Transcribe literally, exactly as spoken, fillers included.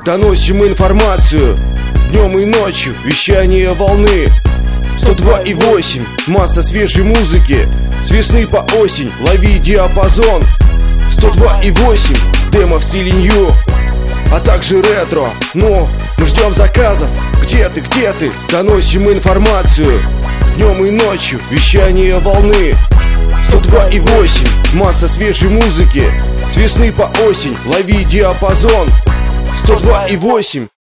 доносим информацию днем и ночью, вещание волны. Сто два и восемь, масса свежей музыки, с весны по осень, лови диапазон. Сто два и восемь, демо в стиле нью, а также ретро. Но мы ждем заказов. Где ты, где ты? Доносим информацию днем и ночью, вещание волны. Сто два и восемь, масса свежей музыки, с весны по осень, лови диапазон. Сто два и восемь.